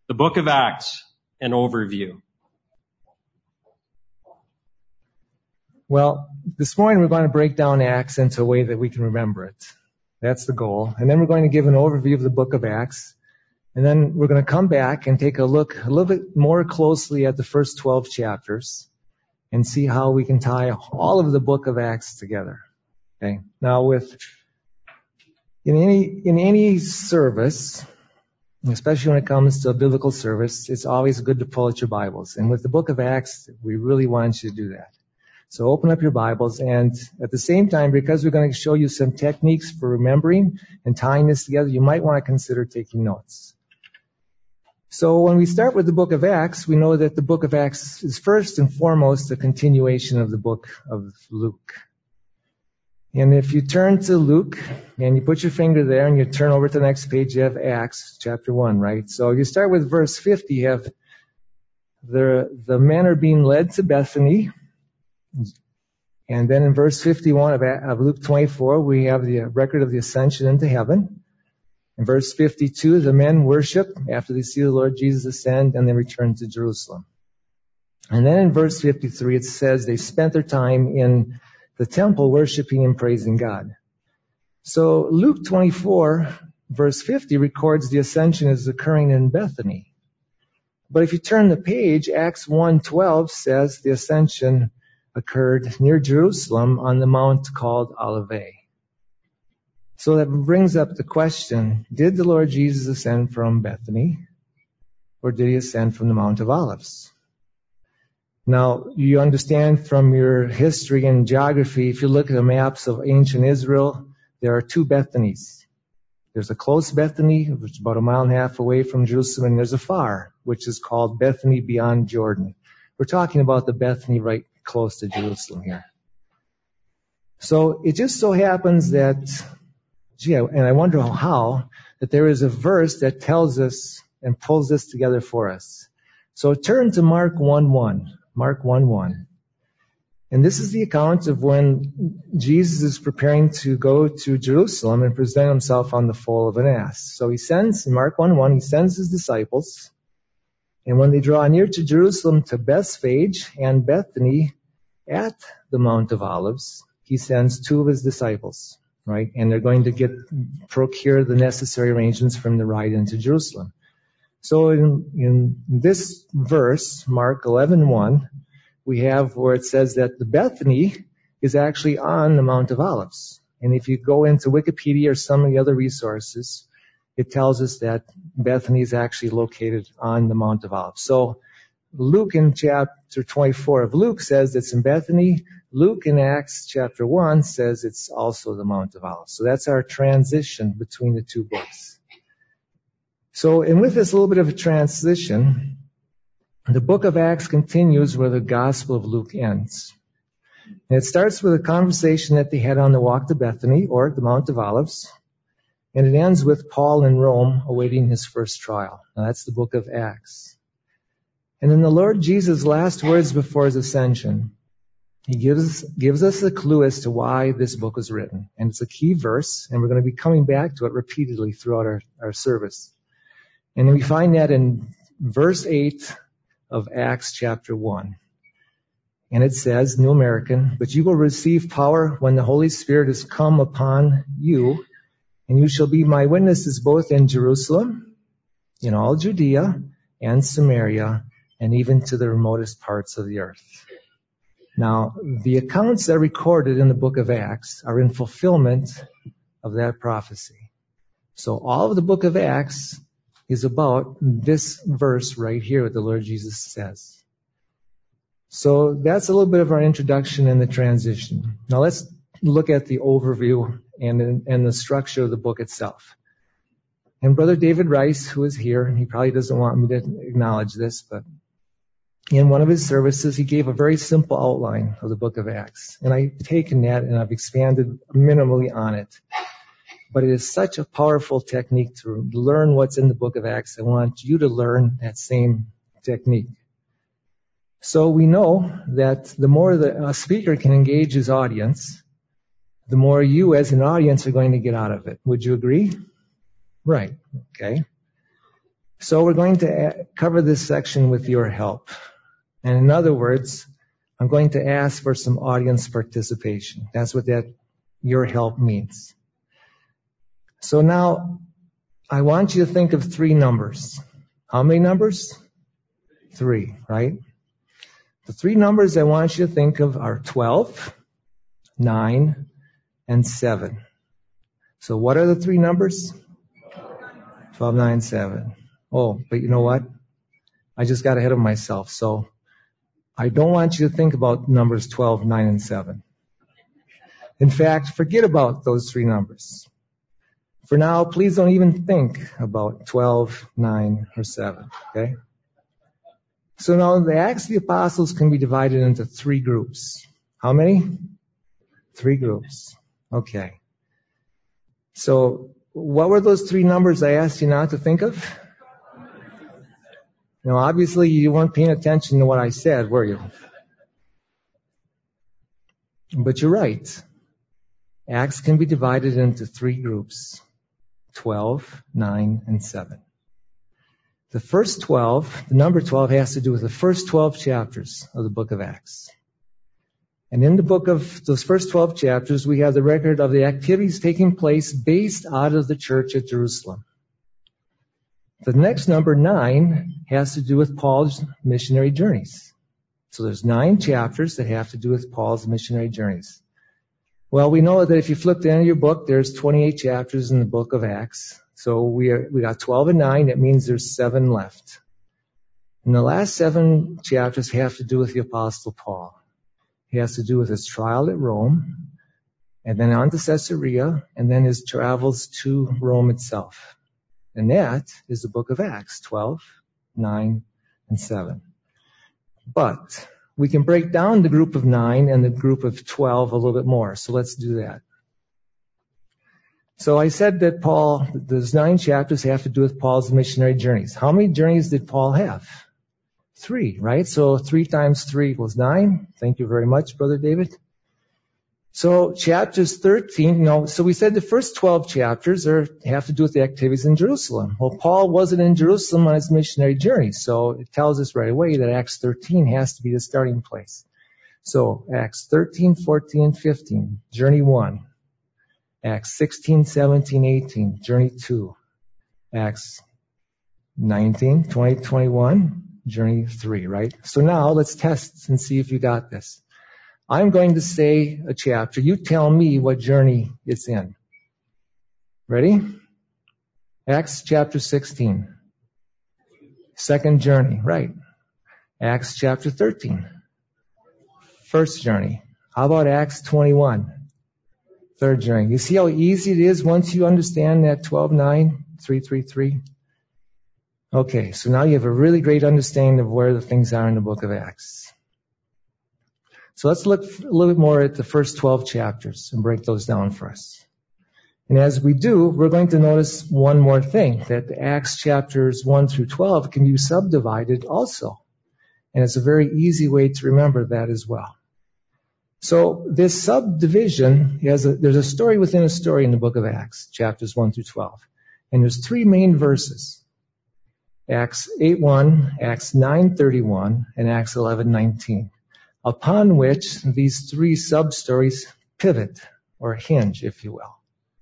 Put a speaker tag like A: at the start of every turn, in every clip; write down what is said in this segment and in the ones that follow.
A: The book of Acts, an overview.
B: Well, this morning we're going to break down Acts into a way that we can remember it. That's the goal. And then we're going to give an overview of the book of Acts. And then we're going to come back and take a look a little bit more closely at the first 12 chapters and see how we can tie all of the book of Acts together. Okay. Now in any service, especially when it comes to a biblical service, it's always good to pull out your Bibles. And with the book of Acts, we really want you to do that. So open up your Bibles, and at the same time, because we're going to show you some techniques for remembering and tying this together, you might want to consider taking notes. So when we start with the book of Acts, we know that the book of Acts is first and foremost a continuation of the book of Luke. And if you turn to Luke, and you put your finger there, and you turn over to the next page, you have Acts chapter 1, right? So you start with verse 50, you have the men are being led to Bethany. And then in verse 51 of Luke 24, we have the record of the ascension into heaven. In verse 52, the men worship after they see the Lord Jesus ascend, and they return to Jerusalem. And then in verse 53, it says they spent their time in the temple worshiping and praising God. So Luke 24, verse 50, records the ascension is occurring in Bethany. But if you turn the page, Acts 1:12 says the ascension occurred near Jerusalem on the mount called Olivet. So that brings up the question, did the Lord Jesus ascend from Bethany, or did he ascend from the Mount of Olives? Now, you understand from your history and geography, if you look at the maps of ancient Israel, there are two Bethanys. There's a close Bethany, which is about 1.5 miles away from Jerusalem, and there's a far, which is called Bethany beyond Jordan. We're talking about the Bethany right close to Jerusalem here. So it just so happens that, and I wonder how, that there is a verse that tells us and pulls this together for us. So turn to Mark 1:1. Mark 1:1. And this is the account of when Jesus is preparing to go to Jerusalem and present himself on the foal of an ass. So he sends, in Mark 1:1, he sends his disciples. And when they draw near to Jerusalem, to Bethphage and Bethany at the Mount of Olives, he sends 2 of his disciples, right? And they're going to procure the necessary arrangements from the ride into Jerusalem. So in this verse, Mark 11:1, we have where it says that the Bethany is actually on the Mount of Olives. And if you go into Wikipedia or some of the other resources, it tells us that Bethany is actually located on the Mount of Olives. So Luke in chapter 24 of Luke says it's in Bethany. Luke in Acts chapter 1 says it's also the Mount of Olives. So that's our transition between the two books. So, and with this little bit of a transition, the book of Acts continues where the Gospel of Luke ends. And it starts with a conversation that they had on the walk to Bethany, or the Mount of Olives. And it ends with Paul in Rome awaiting his first trial. Now that's the book of Acts. And in the Lord Jesus' last words before his ascension, he gives us a clue as to why this book was written. And it's a key verse, and we're going to be coming back to it repeatedly throughout our service. And we find that in verse 8 of Acts chapter 1. And it says, New American, but you will receive power when the Holy Spirit has come upon you, and you shall be my witnesses both in Jerusalem, in all Judea and Samaria, and even to the remotest parts of the earth. Now, the accounts that are recorded in the book of Acts are in fulfillment of that prophecy. So all of the book of Acts is about this verse right here, what the Lord Jesus says. So that's a little bit of our introduction and the transition. Now let's look at the overview and the structure of the book itself. And Brother David Rice, who is here, he probably doesn't want me to acknowledge this, but in one of his services, he gave a very simple outline of the book of Acts. And I've taken that and I've expanded minimally on it. But it is such a powerful technique to learn what's in the book of Acts. I want you to learn that same technique. So we know that the more a speaker can engage his audience, the more you as an audience are going to get out of it. Would you agree? Right. Okay. So we're going to cover this section with your help. And in other words, I'm going to ask for some audience participation. That's what that your help means. So now I want you to think of 3 numbers. How many numbers? 3, right? The 3 numbers I want you to think of are 12, 9, and 7. So what are the 3 numbers? 12, 9, 7. Oh, but you know what? I just got ahead of myself. So I don't want you to think about numbers 12, 9, and 7. In fact, forget about those 3 numbers. For now, please don't even think about 12, 9, or 7, okay? So now the Acts of the Apostles can be divided into 3 groups. How many? 3 groups. Okay. So what were those 3 numbers I asked you not to think of? Now, obviously, you weren't paying attention to what I said, were you? But you're right. Acts can be divided into 3 groups, 12, 9, and 7. The first 12, the number 12 has to do with the first 12 chapters of the book of Acts. And in the book of those first 12 chapters, we have the record of the activities taking place based out of the church at Jerusalem. The next number, 9, has to do with Paul's missionary journeys. So there's 9 chapters that have to do with Paul's missionary journeys. Well, we know that if you flip to the end of your book, there's 28 chapters in the book of Acts. So we got 12 and 9. That means there's 7 left. And the last 7 chapters have to do with the Apostle Paul. He has to do with his trial at Rome, and then on to Caesarea, and then his travels to Rome itself. And that is the book of Acts, 12, 9, and 7. But we can break down the group of 9 and the group of 12 a little bit more. So let's do that. So I said that those 9 chapters have to do with Paul's missionary journeys. How many journeys did Paul have? 3, right? So 3 times 3 equals 9. Thank you very much, Brother David. So chapters 13, so we said the first 12 chapters have to do with the activities in Jerusalem. Well, Paul wasn't in Jerusalem on his missionary journey, so it tells us right away that Acts 13 has to be the starting place. So Acts 13, 14, and 15, journey 1. Acts 16, 17, 18, journey 2. Acts 19, 20, 21, journey 3, right? So now let's test and see if you got this. I'm going to say a chapter. You tell me what journey it's in. Ready? Acts chapter 16. Second journey, right. Acts chapter 13. First journey. How about Acts 21? Third journey. You see how easy it is once you understand that 12, 9, 3, 3, 3? Okay, so now you have a really great understanding of where the things are in the book of Acts. So let's look a little bit more at the first 12 chapters and break those down for us. And as we do, we're going to notice one more thing, that the Acts chapters 1 through 12 can be subdivided also. And it's a very easy way to remember that as well. So this subdivision, there's a story within a story in the book of Acts, chapters 1 through 12. And there's 3 main verses. Acts 8:1, Acts 9:31, and Acts 11:19. Upon which these 3 sub-stories pivot, or hinge, if you will.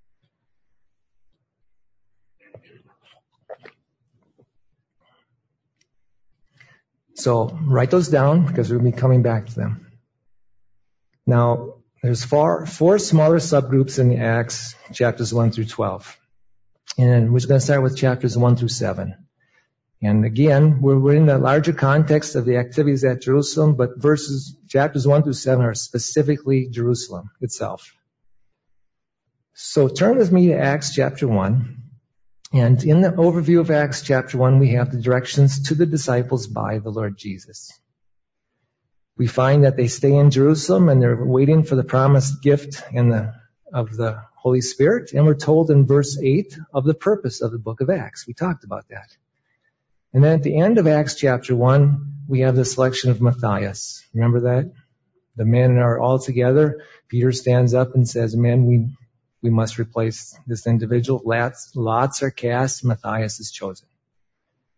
B: So write those down, because we'll be coming back to them. Now, there's 4 smaller subgroups in the Acts, chapters 1 through 12. And we're going to start with chapters 1 through 7. And again, we're in the larger context of the activities at Jerusalem, but chapters 1 through 7 are specifically Jerusalem itself. So turn with me to Acts chapter 1. And in the overview of Acts chapter 1, we have the directions to the disciples by the Lord Jesus. We find that they stay in Jerusalem and they're waiting for the promised gift of the Holy Spirit. And we're told in verse 8 of the purpose of the book of Acts. We talked about that. And then at the end of Acts chapter 1, we have the selection of Matthias. Remember that? The men are all together. Peter stands up and says, men, we must replace this individual. Lots are cast. Matthias is chosen.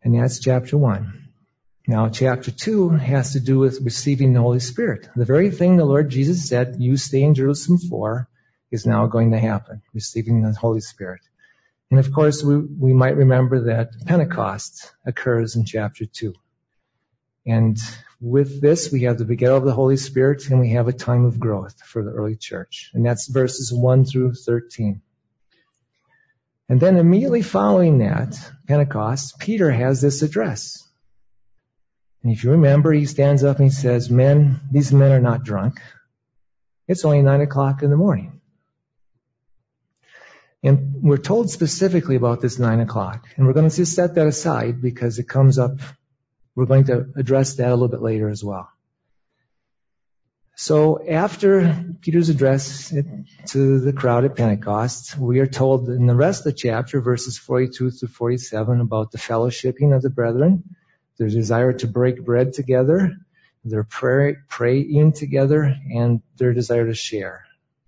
B: And that's chapter 1. Now, chapter 2 has to do with receiving the Holy Spirit. The very thing the Lord Jesus said, you stay in Jerusalem for, is now going to happen, receiving the Holy Spirit. And of course, we might remember that Pentecost occurs in chapter 2. And with this, we have the begettal of the Holy Spirit, and we have a time of growth for the early church. And that's verses 1 through 13. And then immediately following that, Pentecost, Peter has this address. And if you remember, he stands up and he says, men, these men are not drunk. It's only 9 o'clock in the morning. And we're told specifically about this 9 o'clock. And we're going to just set that aside because it comes up. We're going to address that a little bit later as well. So after Peter's address to the crowd at Pentecost, we are told in the rest of the chapter, verses 42 through 47, about the fellowshipping of the brethren, their desire to break bread together, their praying together, and their desire to share.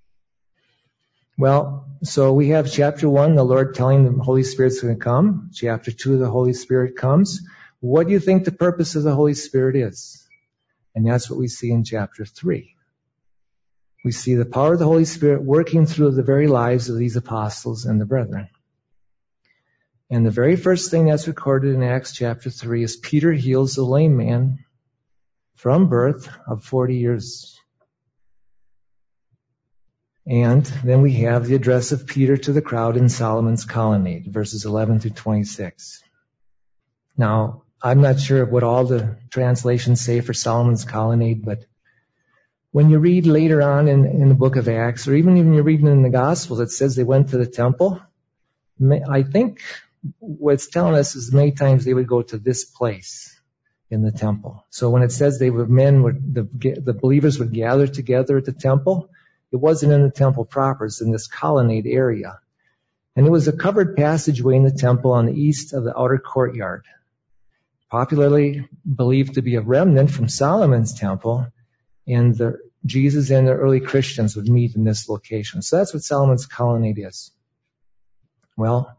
B: Well, so we have chapter 1, the Lord telling the Holy Spirit's going to come. Chapter 2, the Holy Spirit comes. What do you think the purpose of the Holy Spirit is? And that's what we see in chapter 3. We see the power of the Holy Spirit working through the very lives of these apostles and the brethren. And the very first thing that's recorded in Acts chapter 3 is Peter heals the lame man from birth of 40 years. And then we have the address of Peter to the crowd in Solomon's colonnade, verses 11 through 26. Now, I'm not sure what all the translations say for Solomon's colonnade, but when you read later on in the book of Acts, or even when you're reading in the Gospels, it says they went to the temple. I think what it's telling us is many times they would go to this place in the temple. So when it says the believers would gather together at the temple, it wasn't in the temple proper, it's in this colonnade area. And it was a covered passageway in the temple on the east of the outer courtyard, popularly believed to be a remnant from Solomon's temple, and Jesus and the early Christians would meet in this location. So that's what Solomon's colonnade is. Well,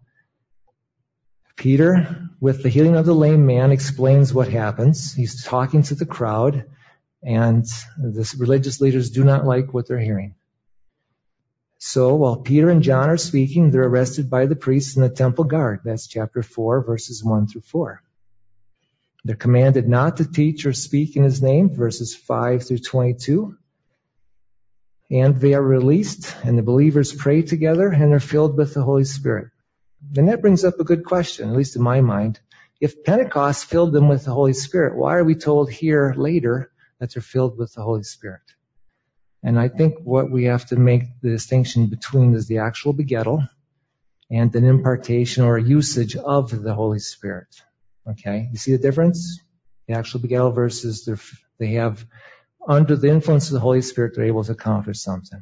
B: Peter, with the healing of the lame man, explains what happens. He's talking to the crowd, and the religious leaders do not like what they're hearing. So while Peter and John are speaking, they're arrested by the priests and the temple guard. That's chapter 4, verses 1 through 4. They're commanded not to teach or speak in his name, verses 5 through 22. And they are released, and the believers pray together, and they're filled with the Holy Spirit. And that brings up a good question, at least in my mind. If Pentecost filled them with the Holy Spirit, why are we told here later that they're filled with the Holy Spirit? And I think what we have to make the distinction between is the actual begettal and an impartation or a usage of the Holy Spirit. Okay, you see the difference? The actual begettal versus they have, under the influence of the Holy Spirit, they're able to accomplish something.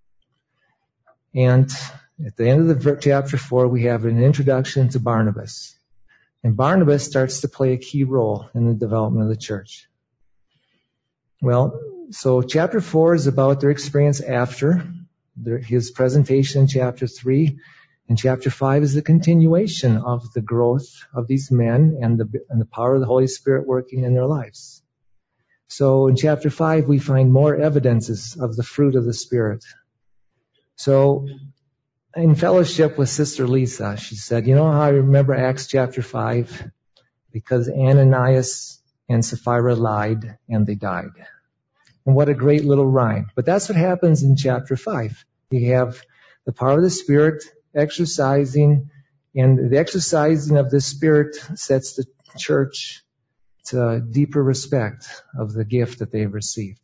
B: And at the end of the chapter 4, we have an introduction to Barnabas. And Barnabas starts to play a key role in the development of the church. Well, so chapter 4 is about their experience after his presentation in chapter 3. And chapter 5 is the continuation of the growth of these men and the power of the Holy Spirit working in their lives. So in chapter 5, we find more evidences of the fruit of the Spirit. So in fellowship with Sister Lisa, she said, you know how I remember Acts chapter 5? Because Ananias and Sapphira lied and they died. And what a great little rhyme. But that's what happens in chapter 5. You have the power of the Spirit exercising, and the exercising of the Spirit sets the church to deeper respect of the gift that they've received.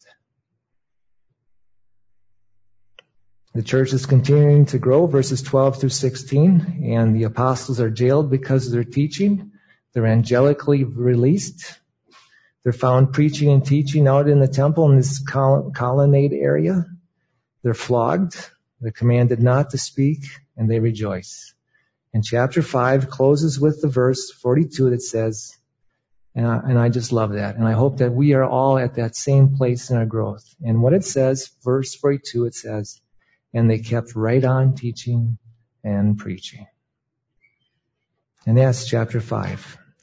B: The church is continuing to grow, verses 12 through 16, and the apostles are jailed because of their teaching. They're angelically released. They're found preaching and teaching out in the temple in this colonnade area. They're flogged. They're commanded not to speak, and they rejoice. And chapter 5 closes with the verse 42 that says, and I just love that. And I hope that we are all at that same place in our growth. And what it says, verse 42, it says, and they kept right on teaching and preaching. And that's chapter 5.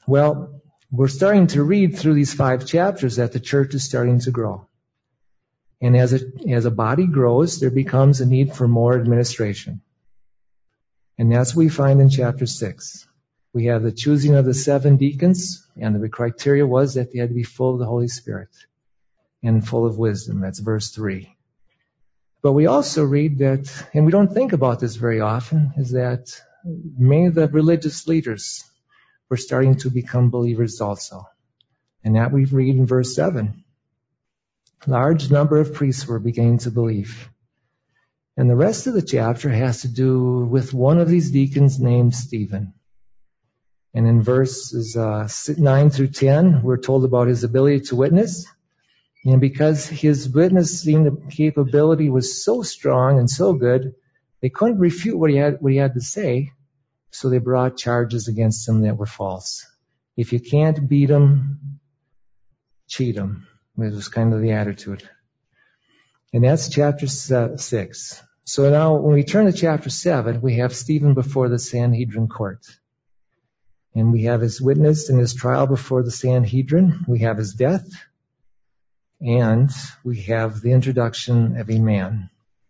B: Well, we're starting to read through these 5 chapters that the church is starting to grow. And as a body grows, there becomes a need for more administration. And that's what we find in chapter 6. We have the choosing of the 7 deacons, and the criteria was that they had to be full of the Holy Spirit and full of wisdom. That's verse 3. But we also read that, and we don't think about this very often, is that many of the religious leaders were starting to become believers also. And that we read in verse 7. Large number of priests were beginning to believe. And the rest of the chapter has to do with one of these deacons named Stephen. And in verses 9 through 10, we're told about his ability to witness. And because his witnessing capability was so strong and so good, they couldn't refute what he had to say, so they brought charges against him that were false. If you can't beat him, cheat him. It was kind of the attitude. And that's chapter 6. So now when we turn to chapter 7, we have Stephen before the Sanhedrin court. And we have his witness in his trial before the Sanhedrin. We have his death. And we have the introduction of a man.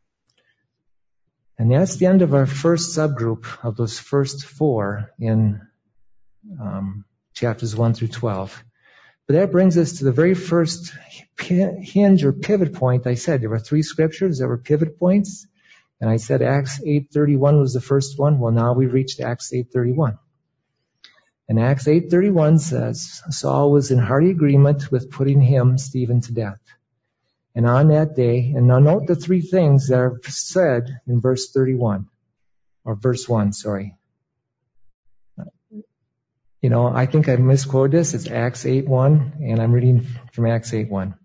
B: And that's the end of our first subgroup of those first 4 in chapters 1 through 12. But that brings us to the very first hinge or pivot point. I said there were 3 scriptures that were pivot points. And I said Acts 8:31 was the first one. Well, now we've reached Acts 8:31. And Acts 8:31 says, Saul was in hearty agreement with putting him, Stephen, to death. And on that day, and now note the 3 things that are said in verse 31, or verse 1, sorry. You know, I think I misquoted this. It's Acts 8:1, and I'm reading from Acts 8:1.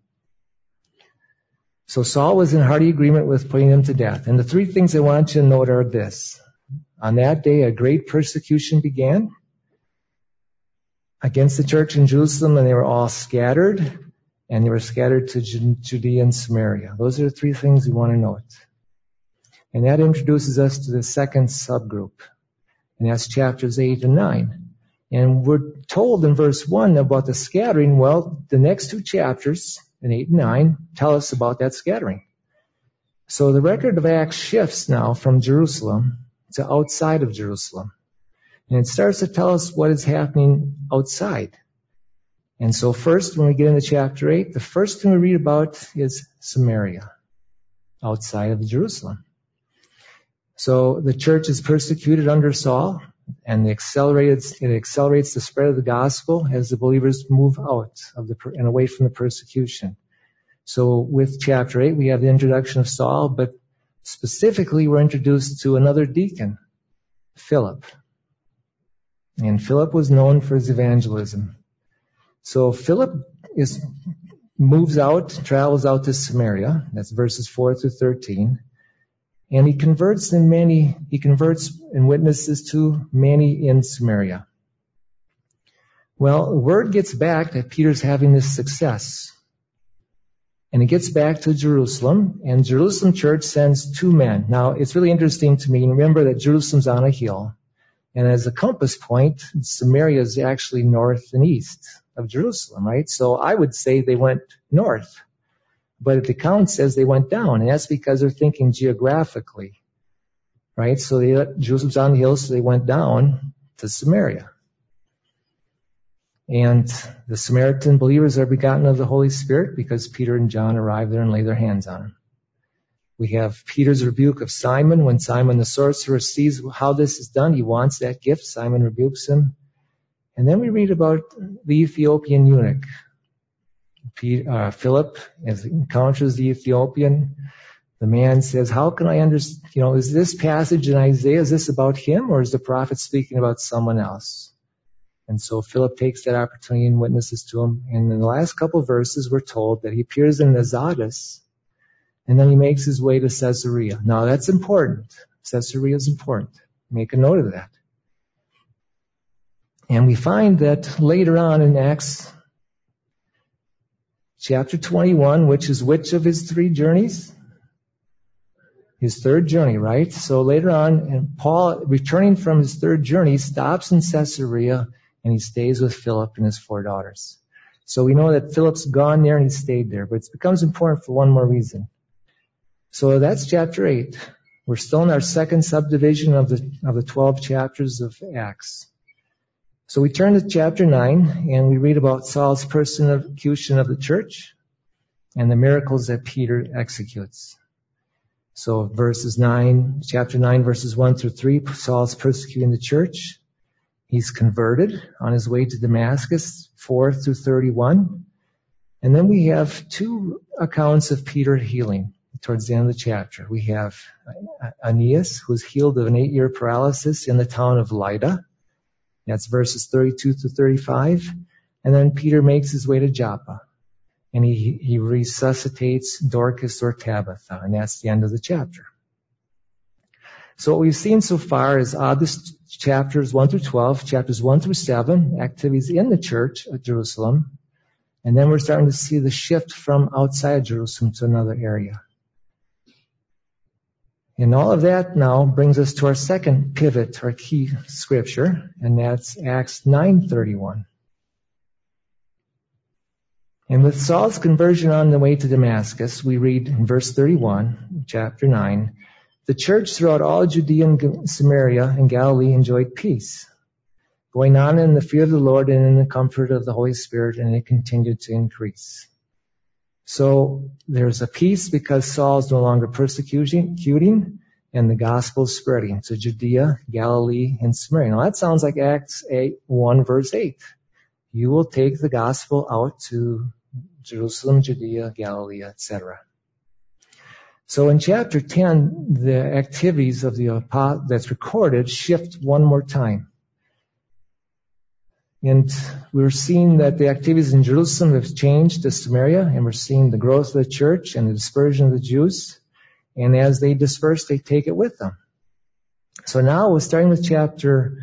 B: So Saul was in hearty agreement with putting him to death. And the 3 things I want you to note are this. On that day, a great persecution began against the church in Jerusalem, and they were all scattered, and they were scattered to Judea and Samaria. Those are the 3 things we want to note. And that introduces us to the second subgroup, and that's chapters 8 and 9. And we're told in verse 1 about the scattering. Well, the next 2 chapters, in 8 and 9, tell us about that scattering. So the record of Acts shifts now from Jerusalem to outside of Jerusalem. And it starts to tell us what is happening outside. And so first, when we get into chapter 8, the first thing we read about is Samaria, outside of Jerusalem. So the church is persecuted under Saul, and it accelerates the spread of the gospel as the believers move out of and away from the persecution. So with chapter 8, we have the introduction of Saul, but specifically we're introduced to another deacon, Philip. And Philip was known for his evangelism. So Philip travels out to Samaria. That's verses 4 through 13. And he converts and witnesses to many in Samaria. Well, word gets back that Peter's having this success. And it gets back to Jerusalem, and Jerusalem church sends 2 men. Now, it's really interesting to me. Remember that Jerusalem's on a hill. And as a compass point, Samaria is actually north and east of Jerusalem, right? So I would say they went north. But the account says they went down, and that's because they're thinking geographically, right? So Jerusalem's on the hill, so they went down to Samaria. And the Samaritan believers are begotten of the Holy Spirit because Peter and John arrive there and lay their hands on them. We have Peter's rebuke of Simon. When Simon the sorcerer sees how this is done, he wants that gift. Simon rebukes him. And then we read about the Ethiopian eunuch. Philip encounters the Ethiopian. The man says, how can I understand, is this passage in Isaiah, is this about him, or is the prophet speaking about someone else? And so Philip takes that opportunity and witnesses to him. And in the last couple of verses, we're told that he appears in Azotus, and then he makes his way to Caesarea. Now that's important. Caesarea is important. Make a note of that. And we find that later on in Acts chapter 21, which of his 3 journeys? His 3rd journey, right? So later on, and Paul, returning from his 3rd journey, stops in Caesarea and he stays with Philip and his 4 daughters. So we know that Philip's gone there and he stayed there, but it becomes important for one more reason. So that's chapter 8. We're still in our second subdivision of the 12 chapters of Acts. So we turn to chapter 9, and we read about Saul's persecution of the church and the miracles that Peter executes. So chapter 9, verses 1 through 3, Saul's persecuting the church. He's converted on his way to Damascus, 4 through 31. And then we have 2 accounts of Peter healing towards the end of the chapter. We have Aeneas, who was healed of an 8-year paralysis in the town of Lydda. That's verses 32 through 35. And then Peter makes his way to Joppa, and he resuscitates Dorcas or Tabitha, and that's the end of the chapter. So what we've seen so far is this chapters 1 through 12, chapters 1 through 7, activities in the church at Jerusalem, and then we're starting to see the shift from outside Jerusalem to another area. And all of that now brings us to our second pivot, our key scripture, and that's Acts 9:31. And with Saul's conversion on the way to Damascus, we read in verse 31, chapter 9, the church throughout all Judea and Samaria and Galilee enjoyed peace, going on in the fear of the Lord and in the comfort of the Holy Spirit, and it continued to increase. So there's a peace because Saul is no longer persecuting, and the gospel is spreading to Judea, Galilee, and Samaria. Now that sounds like Acts 1 verse 8. You will take the gospel out to Jerusalem, Judea, Galilee, etc. So in chapter 10, the activities of the that's recorded shift one more time. And we're seeing that the activities in Jerusalem have changed to Samaria, and we're seeing the growth of the church and the dispersion of the Jews. And as they disperse, they take it with them. So now we're starting with chapter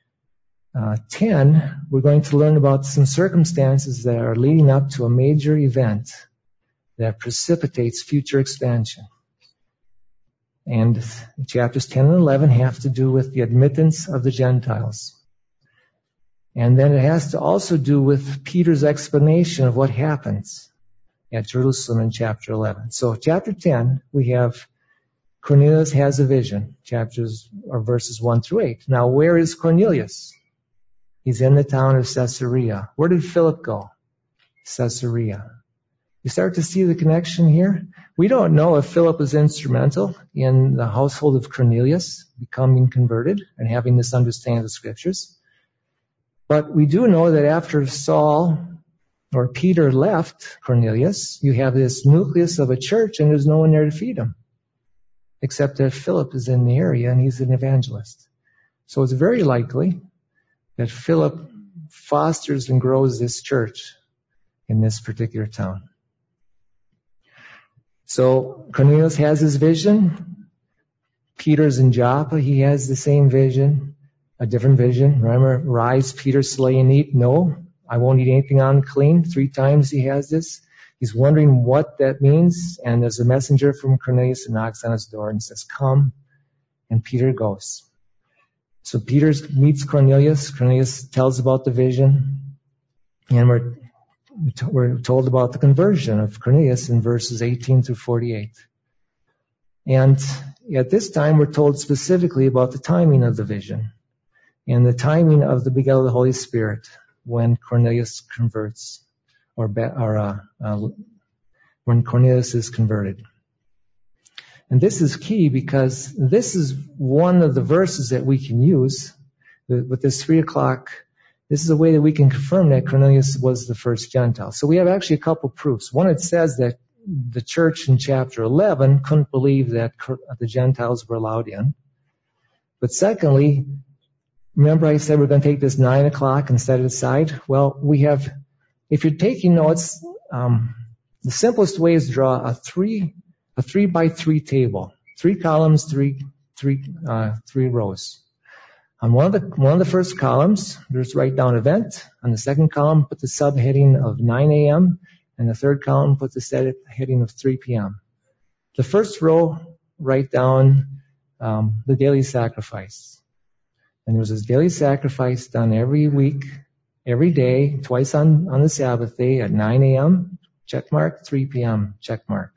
B: 10. We're going to learn about some circumstances that are leading up to a major event that precipitates future expansion. And chapters 10 and 11 have to do with the admittance of the Gentiles. And then it has to also do with Peter's explanation of what happens at Jerusalem in chapter 11. So chapter 10, we have Cornelius has a vision, verses 1 through 8. Now, where is Cornelius? He's in the town of Caesarea. Where did Philip go? Caesarea. You start to see the connection here? We don't know if Philip was instrumental in the household of Cornelius becoming converted and having this understanding of the scriptures. But we do know that after Peter left Cornelius, you have this nucleus of a church and there's no one there to feed him. Except that Philip is in the area and he's an evangelist. So it's very likely that Philip fosters and grows this church in this particular town. So Cornelius has his vision. Peter's in Joppa. He has the same vision, a different vision. Remember, rise, Peter, slay and eat. No, I won't eat anything unclean. 3 times he has this. He's wondering what that means. And there's a messenger from Cornelius that knocks on his door and says, come. And Peter goes. So Peter meets Cornelius. Cornelius tells about the vision. And we're told about the conversion of Cornelius in verses 18 through 48. And at this time, we're told specifically about the timing of the vision and the timing of the beginning of the Holy Spirit when Cornelius converts, when Cornelius is converted. And this is key because this is one of the verses that we can use with this 3 o'clock. This is a way that we can confirm that Cornelius was the first Gentile. So we have actually a couple proofs. One, it says that the church in chapter 11 couldn't believe that the Gentiles were allowed in. But secondly, remember I said we're going to take this 9 o'clock and set it aside? Well, if you're taking notes, the simplest way is to draw a 3 by 3 table. 3 columns, 3 rows. On one of the first columns, just write down event. On the second column, put the subheading of 9 a.m. And the third column, put the subheading of 3 p.m. The first row, write down the daily sacrifice. And there's this daily sacrifice done every week every day, twice on the Sabbath day at 9 a.m., check mark, 3 p.m., check mark.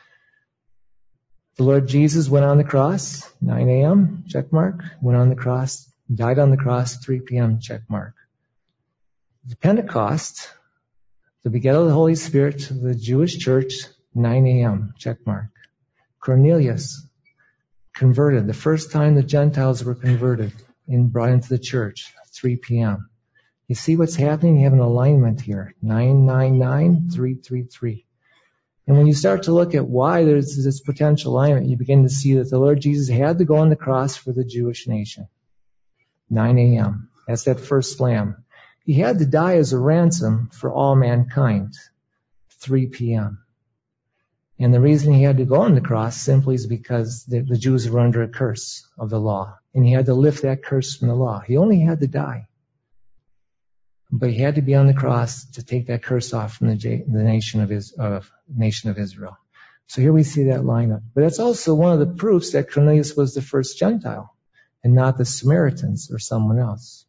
B: The Lord Jesus went on the cross, 9 a.m., check mark, went on the cross, died on the cross, 3 p.m., check mark. The Pentecost, the begetting of the Holy Spirit to the Jewish church, 9 a.m., check mark. Cornelius, converted, the first time the Gentiles were converted and brought into the church, 3 p.m. You see what's happening? You have an alignment here, 999, 333. And when you start to look at why there's this potential alignment, you begin to see that the Lord Jesus had to go on the cross for the Jewish nation. 9 a.m. That's that first lamb. He had to die as a ransom for all mankind. 3 p.m. And the reason he had to go on the cross simply is because the Jews were under a curse of the law. And he had to lift that curse from the law. He only had to die. But he had to be on the cross to take that curse off from the nation of Israel. So here we see that lineup. But that's also one of the proofs that Cornelius was the first Gentile and not the Samaritans or someone else.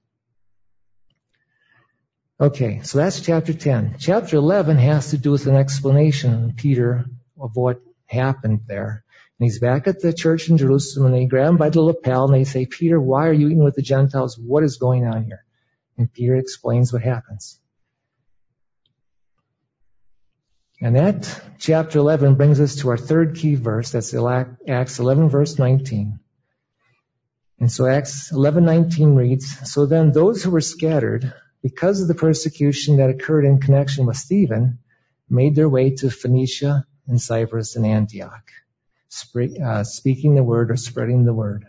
B: Okay, so that's chapter 10. Chapter 11 has to do with an explanation, Peter, of what happened there. And he's back at the church in Jerusalem, and they grab him by the lapel, and they say, Peter, why are you eating with the Gentiles? What is going on here? And Peter explains what happens. And that chapter 11 brings us to our third key verse. That's Acts 11, verse 19. And so Acts 11:19 reads, So then those who were scattered, because of the persecution that occurred in connection with Stephen, made their way to Phoenicia and Cyprus and Antioch, speaking the word or spreading the word.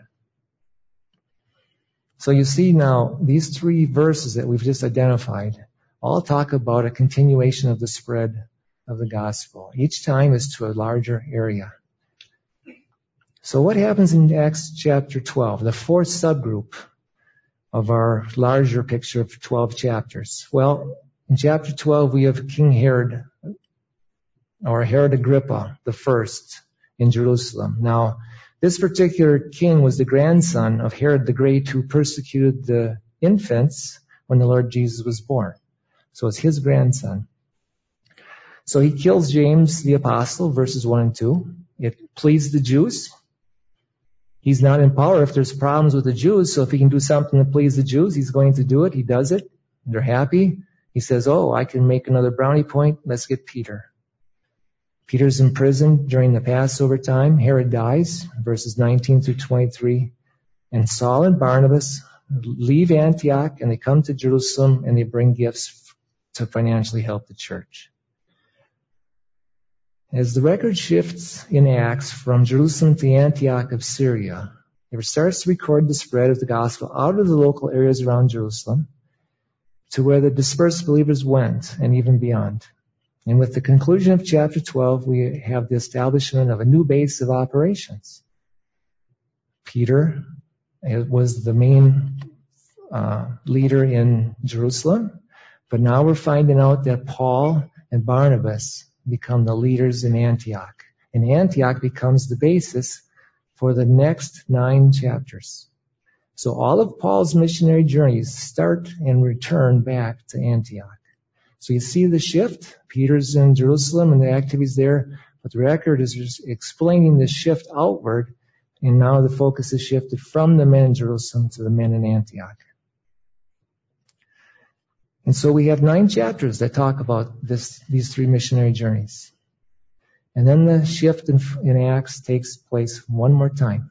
B: So you see now, these three verses that we've just identified all talk about a continuation of the spread of the gospel. Each time is to a larger area. So what happens in Acts chapter 12, the fourth subgroup of our larger picture of 12 chapters? Well, in chapter 12 we have King Herod, or Herod Agrippa the first in Jerusalem. Now, this particular king was the grandson of Herod the Great, who persecuted the infants when the Lord Jesus was born. So it's his grandson. So he kills James the apostle, verses 1 and 2. It pleased the Jews. He's not in power if there's problems with the Jews, so if he can do something to please the Jews, he's going to do it. He does it. They're happy. He says, I can make another brownie point. Let's get Peter. Peter's imprisoned during the Passover time. Herod dies, verses 19 through 23. And Saul and Barnabas leave Antioch, and they come to Jerusalem, and they bring gifts to financially help the church. As the record shifts in Acts from Jerusalem to Antioch of Syria, it starts to record the spread of the gospel out of the local areas around Jerusalem to where the dispersed believers went and even beyond. And with the conclusion of chapter 12, we have the establishment of a new base of operations. Peter was the main leader in Jerusalem, but now we're finding out that Paul and Barnabas become the leaders in Antioch. And Antioch becomes the basis for the next 9 chapters. So all of Paul's missionary journeys start and return back to Antioch. So you see the shift. Peter's in Jerusalem and the activities there, but the record is just explaining the shift outward, and now the focus is shifted from the men in Jerusalem to the men in Antioch. And so we have 9 chapters that talk about these 3 missionary journeys. And then the shift in Acts takes place one more time.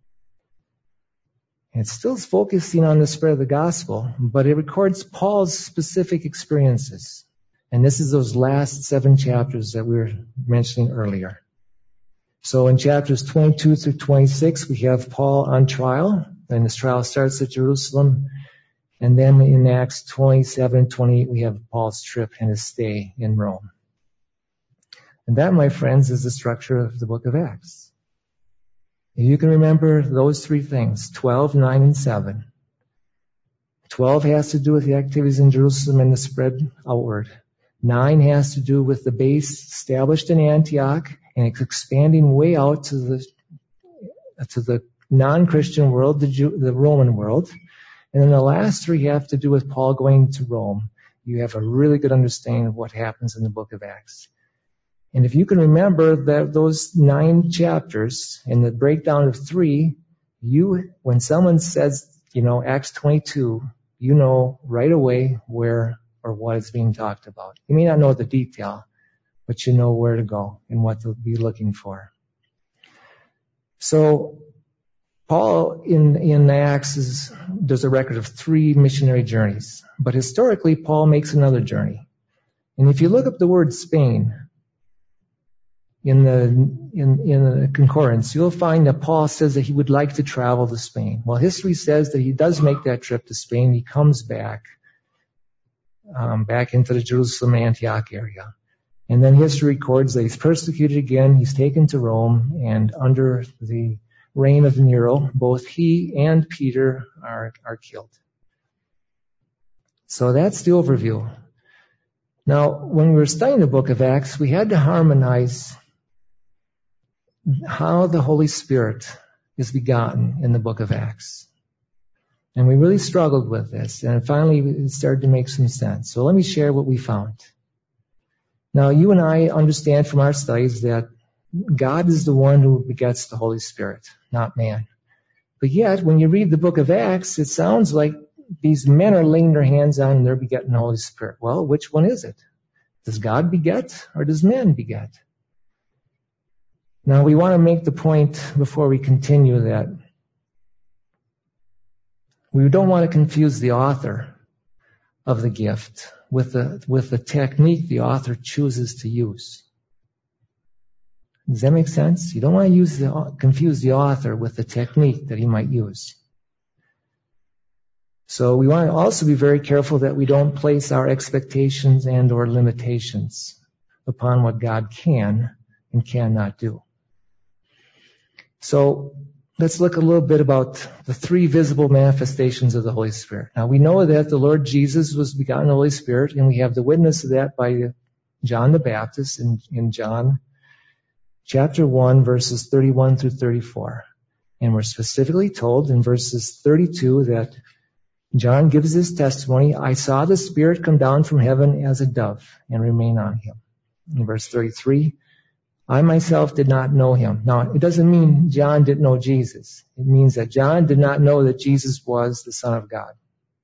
B: And it's still focusing on the spread of the gospel, but it records Paul's specific experiences. And this is those last 7 chapters that we were mentioning earlier. So in chapters 22 through 26, we have Paul on trial. And this trial starts at Jerusalem. And then in Acts 27 and 28, we have Paul's trip and his stay in Rome. And that, my friends, is the structure of the book of Acts. If you can remember those 3 things, 12, 9, and 7. 12 has to do with the activities in Jerusalem and the spread outward. 9 has to do with the base established in Antioch, and it's expanding way out to the non-Christian world, the Roman world. And then the last 3 have to do with Paul going to Rome you have a really good understanding of what happens in the book of Acts. And if you can remember that those 9 chapters and the breakdown of 3, when someone says, Acts 22, you know right away where or what is being talked about. You may not know the detail, but you know where to go and what to be looking for. So Paul in Acts does a record of 3 missionary journeys, but historically Paul makes another journey. And if you look up the word Spain in the concordance, you'll find that Paul says that he would like to travel to Spain. Well, history says that he does make that trip to Spain. He comes back into the Jerusalem, Antioch area. And then history records that he's persecuted again. He's taken to Rome, and under the reign of Nero, both he and Peter are killed. So that's the overview. Now, when we were studying the book of Acts, we had to harmonize how the Holy Spirit is begotten in the book of Acts. And we really struggled with this, and finally it started to make some sense. So let me share what we found. Now, you and I understand from our studies that God is the one who begets the Holy Spirit, not man. But yet, when you read the book of Acts, it sounds like these men are laying their hands on and they're begetting the Holy Spirit. Well, which one is it? Does God beget or does man beget? Now, we want to make the point before we continue that we don't want to confuse the author of the gift with the technique the author chooses to use. Does that make sense? You don't want to confuse the author with the technique that he might use. So we want to also be very careful that we don't place our expectations and or limitations upon what God can and cannot do. So let's look a little bit about the 3 visible manifestations of the Holy Spirit. Now, we know that the Lord Jesus was begotten of the Holy Spirit, and we have the witness of that by John the Baptist in John chapter 1, verses 31 through 34. And we're specifically told in verses 32 that John gives his testimony, I saw the Spirit come down from heaven as a dove and remain on him. In verse 33, I myself did not know him. Now, it doesn't mean John didn't know Jesus. It means that John did not know that Jesus was the Son of God.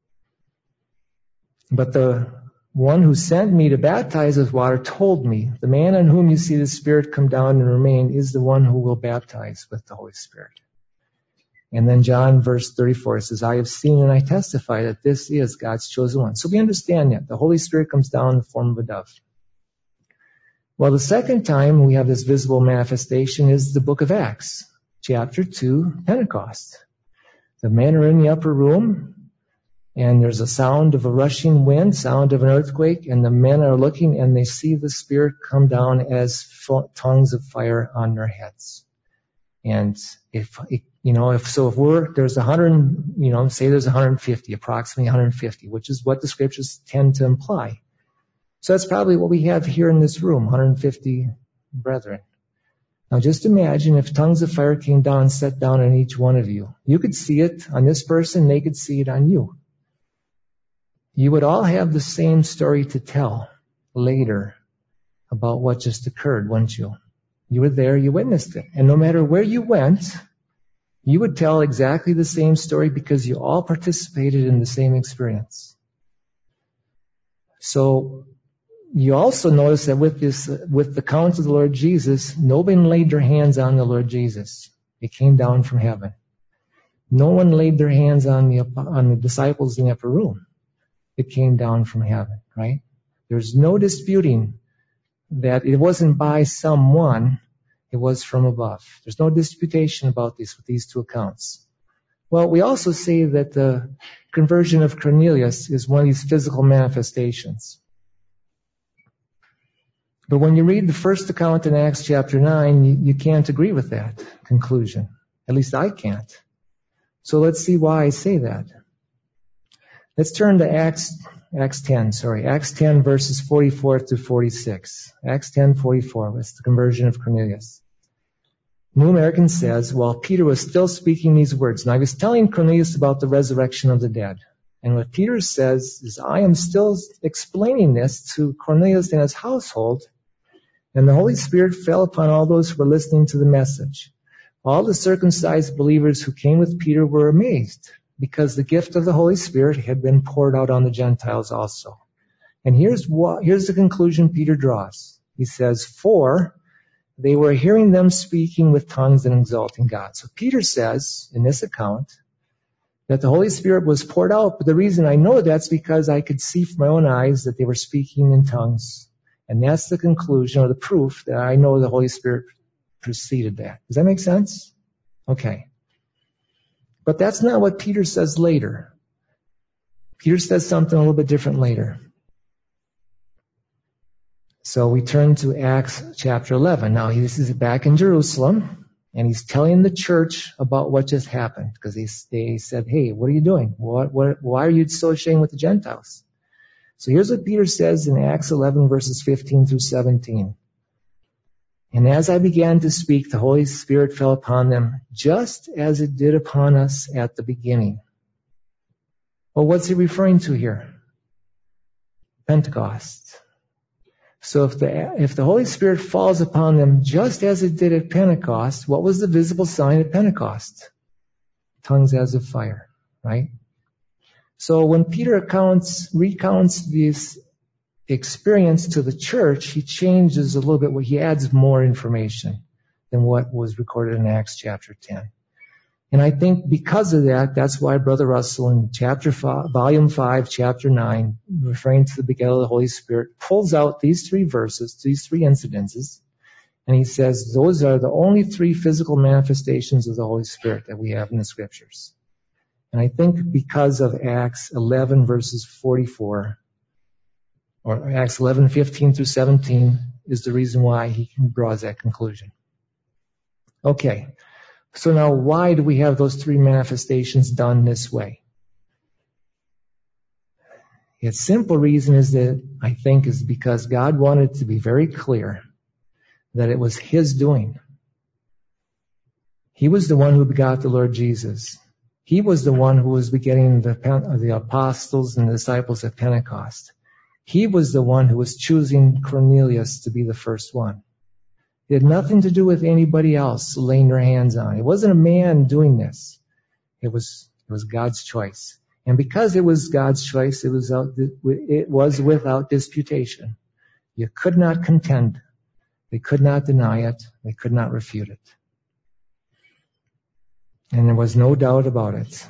B: But the one who sent me to baptize with water told me, the man on whom you see the Spirit come down and remain is the one who will baptize with the Holy Spirit. And then John, verse 34, says, I have seen and I testify that this is God's chosen one. So we understand that. The Holy Spirit comes down in the form of a dove. Well, the second time we have this visible manifestation is the book of Acts, chapter 2, Pentecost. The men are in the upper room, and there's a sound of a rushing wind, sound of an earthquake, and the men are looking and they see the Spirit come down as tongues of fire on their heads. And if there's 100, say there's 150, approximately 150, which is what the scriptures tend to imply. So that's probably what we have here in this room, 150 brethren. Now just imagine if tongues of fire came down and set down on each one of you. You could see it on this person, they could see it on you. You would all have the same story to tell later about what just occurred, wouldn't you? You were there, you witnessed it. And no matter where you went, you would tell exactly the same story because you all participated in the same experience. So you also notice that with the count of the Lord Jesus, nobody laid their hands on the Lord Jesus. It came down from heaven. No one laid their hands on the disciples in the upper room. It came down from heaven, right? There's no disputing that it wasn't by someone, it was from above. There's no disputation about this with these 2 accounts. Well, we also say that the conversion of Cornelius is one of these physical manifestations. But when you read the first account in Acts chapter 9, you can't agree with that conclusion. At least I can't. So let's see why I say that. Let's turn to Acts 10 verses 44 to 46. Acts 10:44, that's the conversion of Cornelius. New American says, while Peter was still speaking these words, and I was telling Cornelius about the resurrection of the dead. And what Peter says is, I am still explaining this to Cornelius and his household, and the Holy Spirit fell upon all those who were listening to the message. All the circumcised believers who came with Peter were amazed, because the gift of the Holy Spirit had been poured out on the Gentiles also. And here's the conclusion Peter draws. He says, for they were hearing them speaking with tongues and exalting God. So Peter says, in this account, that the Holy Spirit was poured out, but the reason I know that's because I could see from my own eyes that they were speaking in tongues. And that's the conclusion or the proof that I know the Holy Spirit preceded that. Does that make sense? Okay. But that's not what Peter says later. Peter says something a little bit different later. So we turn to Acts chapter 11. Now this is back in Jerusalem, and he's telling the church about what just happened, because they said, hey, what are you doing? Why are you so ashamed with the Gentiles? So here's what Peter says in Acts 11, verses 15 through 17. And as I began to speak, the Holy Spirit fell upon them, just as it did upon us at the beginning. Well, what's he referring to here? Pentecost. So if the Holy Spirit falls upon them just as it did at Pentecost, what was the visible sign at Pentecost? Tongues as of fire, right? So when Peter recounts this experience to the church, he changes a little bit. He adds more information than what was recorded in Acts chapter 10. And I think because of that, that's why Brother Russell in volume 5, chapter 9, referring to the beginning of the Holy Spirit, pulls out these three verses, these three incidences, and he says those are the only three physical manifestations of the Holy Spirit that we have in the Scriptures. And I think because of Acts 11, verses 44, or Acts 11, 15 through 17, is the reason why he draws that conclusion. Okay. So now, why do we have those three manifestations done this way? Its simple reason is that, I think, is because God wanted to be very clear that it was His doing. He was the one who begot the Lord Jesus. He was the one who was begetting the apostles and the disciples at Pentecost. He was the one who was choosing Cornelius to be the first one. It had nothing to do with anybody else laying their hands on. It wasn't a man doing this. It was God's choice. And because it was God's choice, it was without disputation. You could not contend. They could not deny it. They could not refute it. And there was no doubt about it.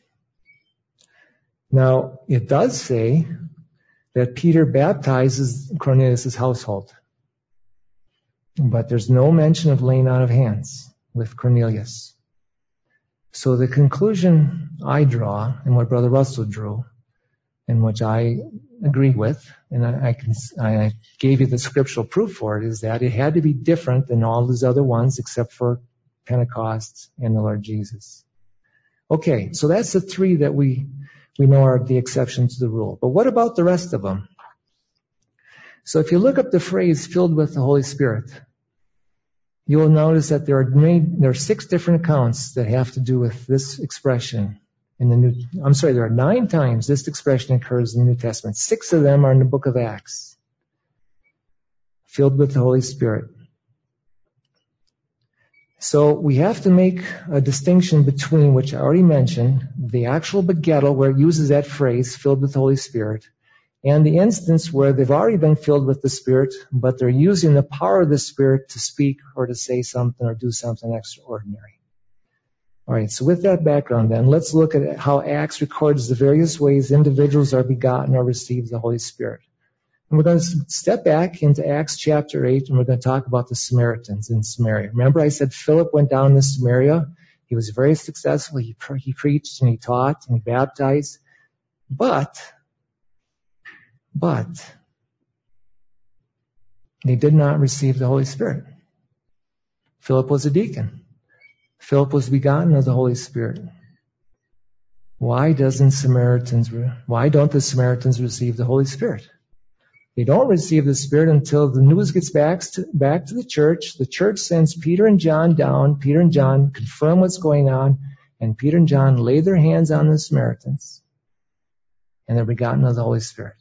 B: Now, it does say that Peter baptizes Cornelius' household. But there's no mention of laying on of hands with Cornelius. So the conclusion I draw, and what Brother Russell drew, and which I agree with, and I gave you the scriptural proof for it, is that it had to be different than all those other ones except for Pentecost and the Lord Jesus. Okay, so that's the three that we know are the exceptions to the rule. But what about the rest of them? So if you look up the phrase filled with the Holy Spirit, you will notice that there are 6 different accounts that have to do with this expression there are 9 times this expression occurs in the New Testament. 6 of them are in the book of Acts. Filled with the Holy Spirit. So we have to make a distinction between, which I already mentioned, the actual begettal where it uses that phrase, filled with the Holy Spirit, and the instance where they've already been filled with the Spirit, but they're using the power of the Spirit to speak or to say something or do something extraordinary. All right, so with that background then, let's look at how Acts records the various ways individuals are begotten or receive the Holy Spirit. And we're going to step back into Acts chapter 8, and we're going to talk about the Samaritans in Samaria. Remember I said Philip went down to Samaria. He was very successful. He preached and he taught and he baptized. But they did not receive the Holy Spirit. Philip was a deacon. Philip was begotten of the Holy Spirit. Why don't the Samaritans receive the Holy Spirit? They don't receive the Spirit until the news gets back to the church. The church sends Peter and John down. Peter and John confirm what's going on, and Peter and John lay their hands on the Samaritans. and they're begotten of the Holy Spirit.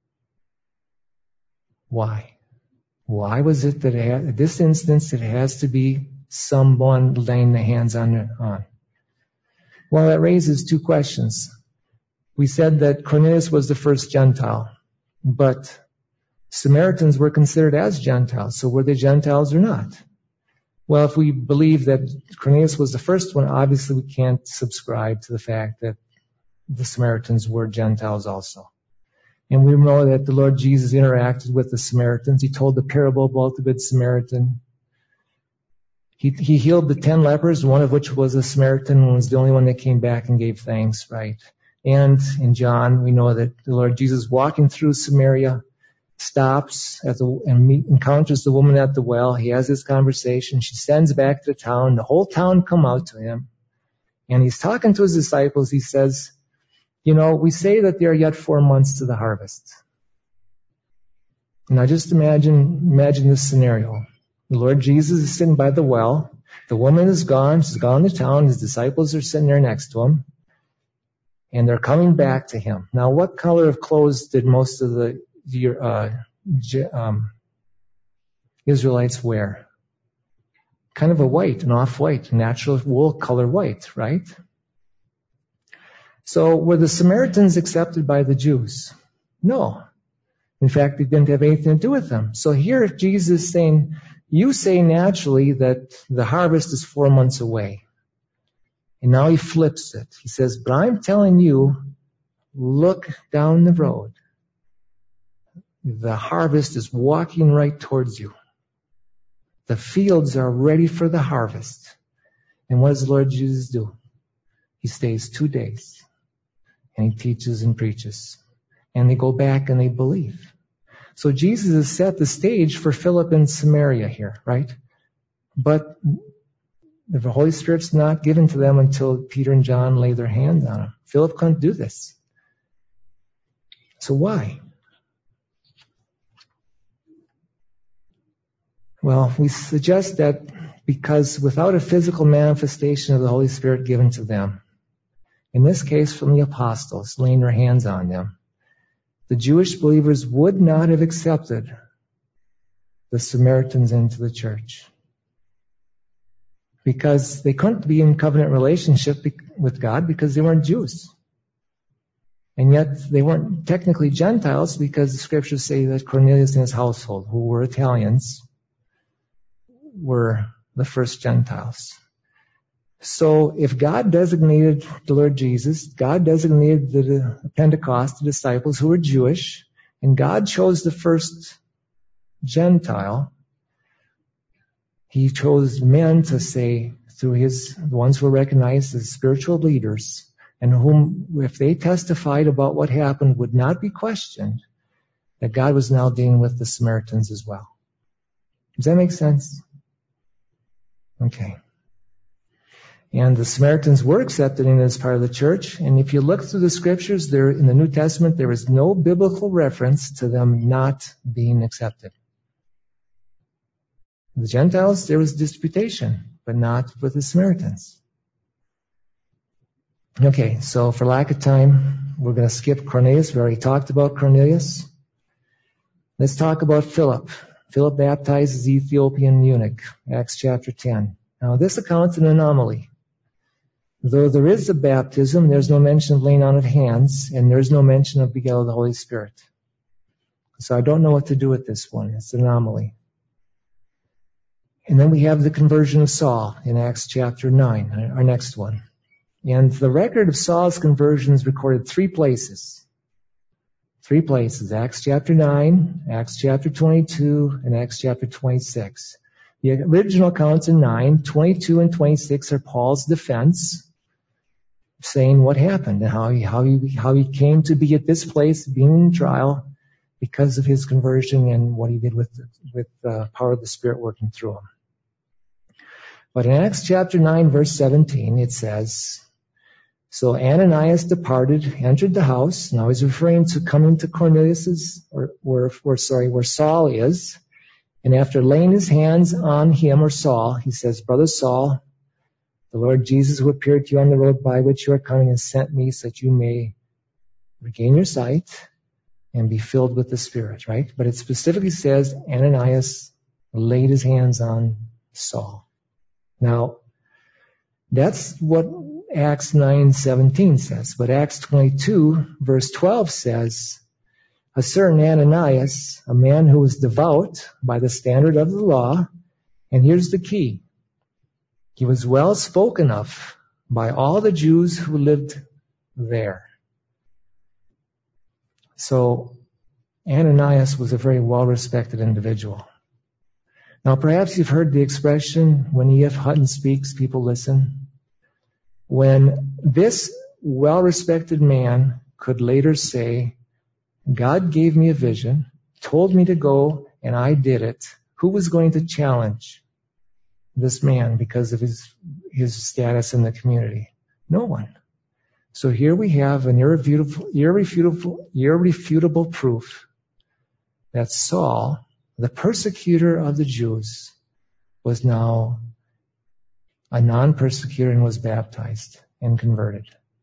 B: Why? Why was it that in this instance it has to be someone laying the hands on? Well, that raises two questions. We said that Cornelius was the first Gentile, but Samaritans were considered as Gentiles, so were they Gentiles or not? Well, if we believe that Cornelius was the first one, obviously we can't subscribe to the fact that the Samaritans were Gentiles also. And we know that the Lord Jesus interacted with the Samaritans. He told the parable about the Good Samaritan. He healed the 10 lepers, one of which was a Samaritan, and was the only one that came back and gave thanks, right? And in John, we know that the Lord Jesus, walking through Samaria, stops and encounters the woman at the well. He has this conversation. She sends back to the town. The whole town come out to him. And he's talking to his disciples. He says, we say that there are yet 4 months to the harvest. Now just imagine this scenario. The Lord Jesus is sitting by the well. The woman is gone. She's gone to town. His disciples are sitting there next to him. And they're coming back to him. Now, what color of clothes did most of the Israelites wear? Kind of a white, an off-white, natural wool color white, right? So were the Samaritans accepted by the Jews? No. In fact, they didn't have anything to do with them. So here Jesus is saying, you say naturally that the harvest is 4 months away. And now he flips it. He says, but I'm telling you, look down the road. The harvest is walking right towards you. The fields are ready for the harvest. And what does the Lord Jesus do? He stays 2 days. And he teaches and preaches. And they go back and they believe. So Jesus has set the stage for Philip in Samaria here, right? But the Holy Spirit's not given to them until Peter and John lay their hands on him. Philip couldn't do this. So why? Well, we suggest that because without a physical manifestation of the Holy Spirit given to them, in this case from the apostles, laying their hands on them, the Jewish believers would not have accepted the Samaritans into the church. Because they couldn't be in covenant relationship with God because they weren't Jews. And yet they weren't technically Gentiles because the scriptures say that Cornelius and his household, who were Italians, were the first Gentiles. So if God designated the Lord Jesus, God designated the Pentecost disciples who were Jewish, and God chose the first Gentile, he chose men to say through the ones who were recognized as spiritual leaders, and whom, if they testified about what happened, would not be questioned, that God was now dealing with the Samaritans as well. Does that make sense? Okay. And the Samaritans were accepted in as part of the church. And if you look through the scriptures, there in the New Testament, there is no biblical reference to them not being accepted. The Gentiles, there was disputation, but not with the Samaritans. Okay, so for lack of time, we're going to skip Cornelius. We already talked about Cornelius. Let's talk about Philip. Philip baptizes the Ethiopian eunuch, Acts chapter 10. Now, this account's an anomaly. Though there is a baptism, there's no mention of laying on of hands, and there's no mention of begettal of the Holy Spirit. So I don't know what to do with this one. It's an anomaly. And then we have the conversion of Saul in Acts chapter 9, our next one. And the record of Saul's conversion is recorded 3 places. 3 places, Acts chapter 9, Acts chapter 22, and Acts chapter 26. The original accounts in 9, 22, and 26 are Paul's defense, saying what happened and how he came to be at this place, being in trial, because of his conversion and what he did with the power of the Spirit working through him. But in Acts chapter 9, verse 17, it says, so Ananias departed, entered the house. Now he's referring to coming to Cornelius's, where Saul is. And after laying his hands on him, or Saul, he says, Brother Saul, the Lord Jesus who appeared to you on the road by which you are coming has sent me so that you may regain your sight, and be filled with the Spirit, right? But it specifically says Ananias laid his hands on Saul. Now, that's what Acts 9:17 says. But Acts 22, verse 12 says, a certain Ananias, a man who was devout by the standard of the law, and here's the key, he was well spoken of by all the Jews who lived there. So Ananias was a very well-respected individual. Now perhaps you've heard the expression, when E.F. Hutton speaks, people listen. When this well-respected man could later say, God gave me a vision, told me to go, and I did it, who was going to challenge this man because of his status in the community? No one. So here we have an irrefutable proof that Saul, the persecutor of the Jews, was now a non-persecutor and was baptized and converted.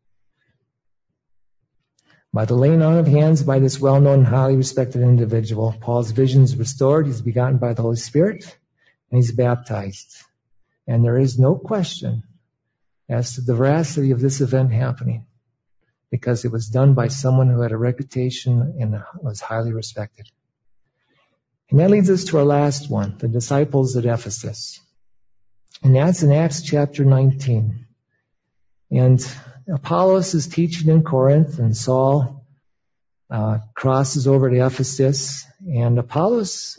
B: By the laying on of hands by this well-known, highly respected individual, Paul's vision is restored, he's begotten by the Holy Spirit, and he's baptized. And there is no question as to the veracity of this event happening, because it was done by someone who had a reputation and was highly respected. And that leads us to our last one, the disciples at Ephesus. And that's in Acts chapter 19. And Apollos is teaching in Corinth, and Saul crosses over to Ephesus. And Apollos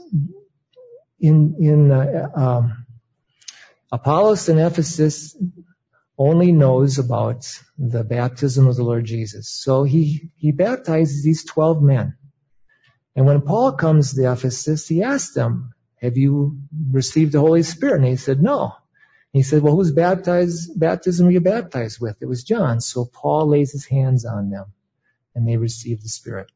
B: Apollos in Ephesus only knows about the baptism of the Lord Jesus. So he baptizes these 12 men. And when Paul comes to Ephesus, he asked them, have you received the Holy Spirit? And they said, no. He said, well, whose baptism were you baptized with? It was John. So Paul lays his hands on them, and they receive the Spirit.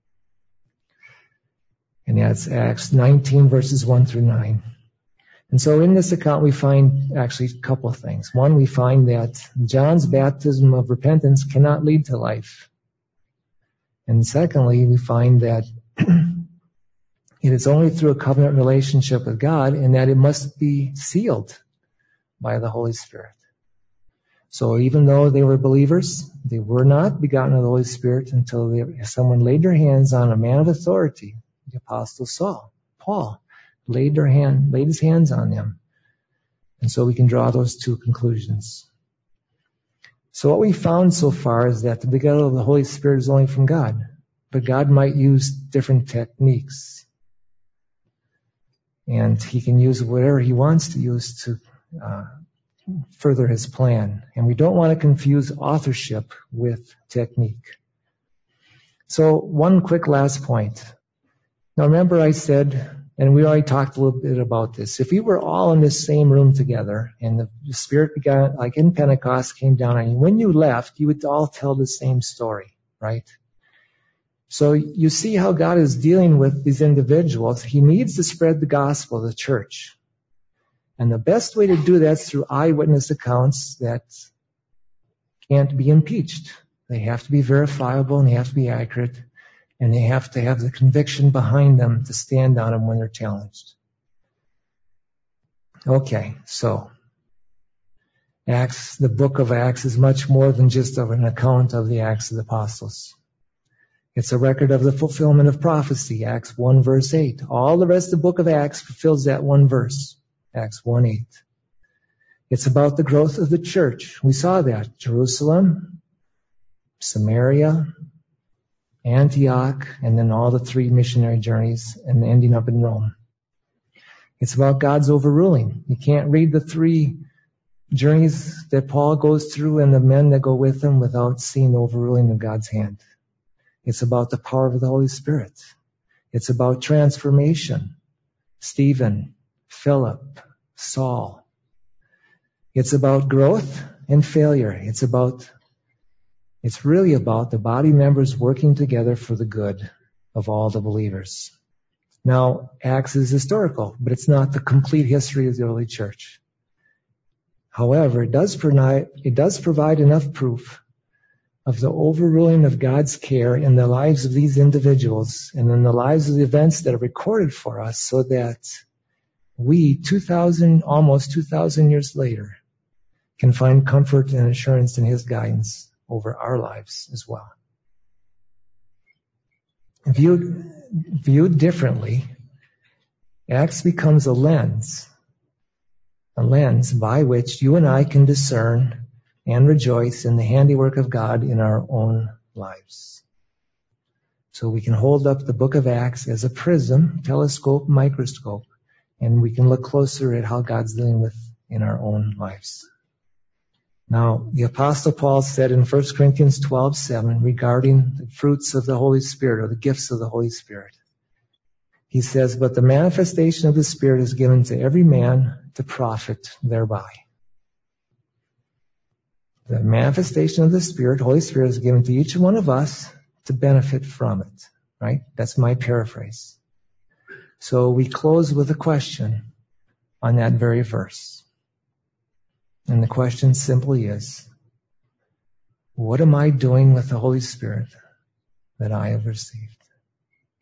B: And that's Acts 19, verses 1 through 9. And so in this account, we find actually a couple of things. One, we find that John's baptism of repentance cannot lead to life. And secondly, we find that it is only through a covenant relationship with God, and that it must be sealed by the Holy Spirit. So even though they were believers, they were not begotten of the Holy Spirit until someone laid their hands on a man of authority, the Apostle Paul, laid his hands on them. And so we can draw those two conclusions. So what we found so far is that the begetting of the Holy Spirit is only from God, but God might use different techniques. And he can use whatever he wants to use to further his plan. And we don't want to confuse authorship with technique. So one quick last point. Now remember I said, and we already talked a little bit about this, if we were all in this same room together and the Spirit began, like in Pentecost, came down on you, when you left, you would all tell the same story, right? So you see how God is dealing with these individuals. He needs to spread the gospel of the church. And the best way to do that is through eyewitness accounts that can't be impeached. They have to be verifiable and they have to be accurate. And they have to have the conviction behind them to stand on them when they're challenged. Okay, so Acts, the book of Acts, is much more than just an account of the Acts of the Apostles. It's a record of the fulfillment of prophecy, Acts 1 verse 8. All the rest of the book of Acts fulfills that one verse, Acts 1:8. It's about the growth of the church. We saw that. Jerusalem, Samaria, Antioch, and then all the 3 missionary journeys and ending up in Rome. It's about God's overruling. You can't read the 3 journeys that Paul goes through and the men that go with him without seeing the overruling of God's hand. It's about the power of the Holy Spirit. It's about transformation. Stephen, Philip, Saul. It's about growth and failure. It's really about the body members working together for the good of all the believers. Now, Acts is historical, but it's not the complete history of the early church. However, it does provide enough proof of the overruling of God's care in the lives of these individuals and in the lives of the events that are recorded for us, so that we, almost 2,000 years later, can find comfort and assurance in His guidance over our lives as well. Viewed differently, Acts becomes a lens by which you and I can discern and rejoice in the handiwork of God in our own lives. So we can hold up the book of Acts as a prism, telescope, microscope, and we can look closer at how God's dealing with in our own lives. Now, the Apostle Paul said in 1 Corinthians 12:7 regarding the fruits of the Holy Spirit, or the gifts of the Holy Spirit, he says, "But the manifestation of the Spirit is given to every man to profit thereby." The manifestation of the Spirit, Holy Spirit, is given to each one of us to benefit from it, right? That's my paraphrase. So we close with a question on that very verse. And the question simply is, what am I doing with the Holy Spirit that I have received?